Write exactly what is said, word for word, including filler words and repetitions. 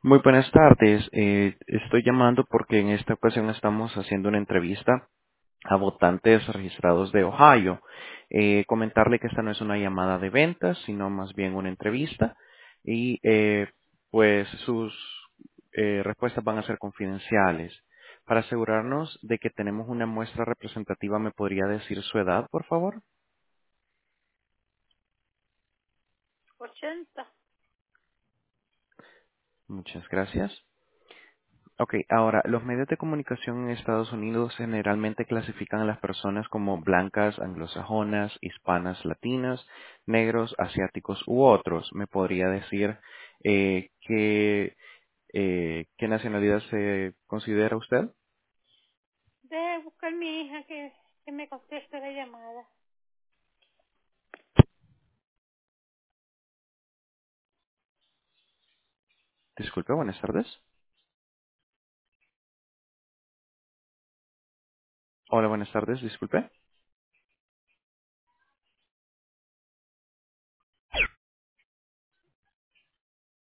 Muy buenas tardes. Eh, estoy llamando porque en esta ocasión estamos haciendo una entrevista a votantes registrados de Ohio. Eh, comentarle que esta no es una llamada de ventas, sino más bien una entrevista y eh, pues sus eh, respuestas van a ser confidenciales. Para asegurarnos de que tenemos una muestra representativa, ¿me podría decir su edad, por favor? ochenta. Muchas gracias. Ok, ahora, los medios de comunicación en Estados Unidos generalmente clasifican a las personas como blancas, anglosajonas, hispanas, latinas, negros, asiáticos u otros. ¿Me podría decir eh, qué, eh, qué nacionalidad se considera usted? De buscar mi hija que, que me conteste la llamada. Disculpe, buenas tardes. Hola, buenas tardes, disculpe.